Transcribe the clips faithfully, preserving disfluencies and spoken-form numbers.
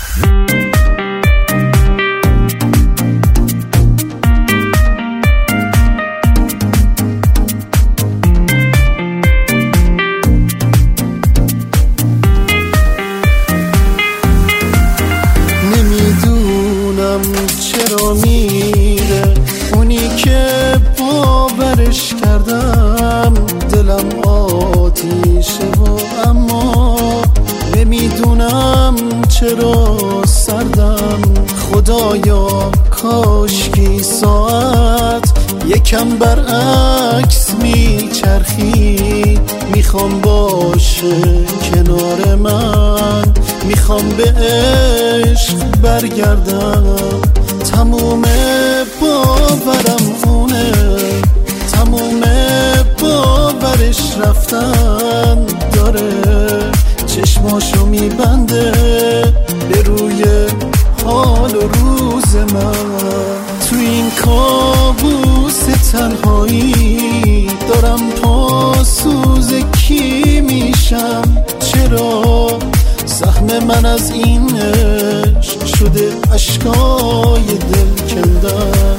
چرا میره اونی که باورش کردم، دلم آتیشه و اما نمیدونم چرا سردم. خدایا کاشکی ساعت یکم برعکس میچرخی، میخوام باشه کنار من، میخوام به عشق برگردم. تموم باورم اونه، تموم باورش رفتن داره، چشماشو میبنده به روی حال و روز من. تو این کابوس تنهایی دارم پاسوز کی میشم؟ چرا سهم من از این عشق شده اشکای دل کندن؟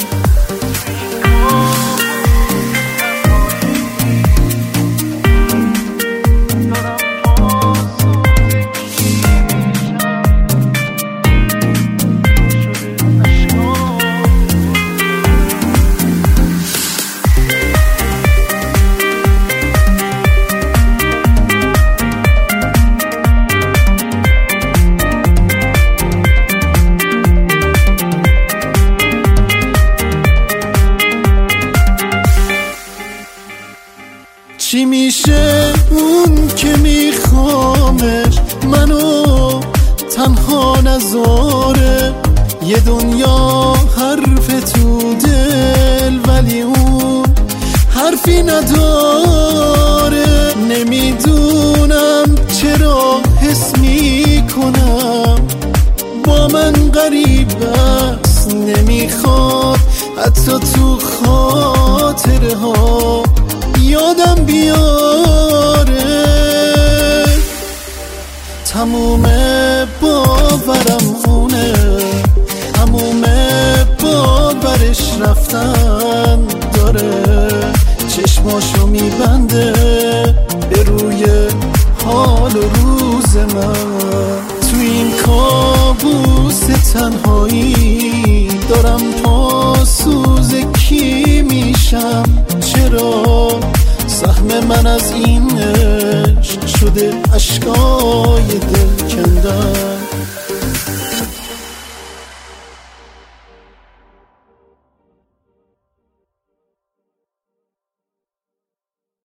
چی میشه اون که میخوامش منو تنها نذاره؟ یه دنیا حرف تو دل ولی اون حرفی نداره. نمیدونم چرا حس میکنم با من غریب است، نمیخواد حتی تو خاطره ها یادم بیاره. تموم باورم اونه، تموم باورش رفتن داره، چشماشو میبنده به روی حال و روز من. تو این کابوس تنهایی دارم پاسوز کی میشم؟ چرا سهم من از این عشق شده اشکای دل کندن؟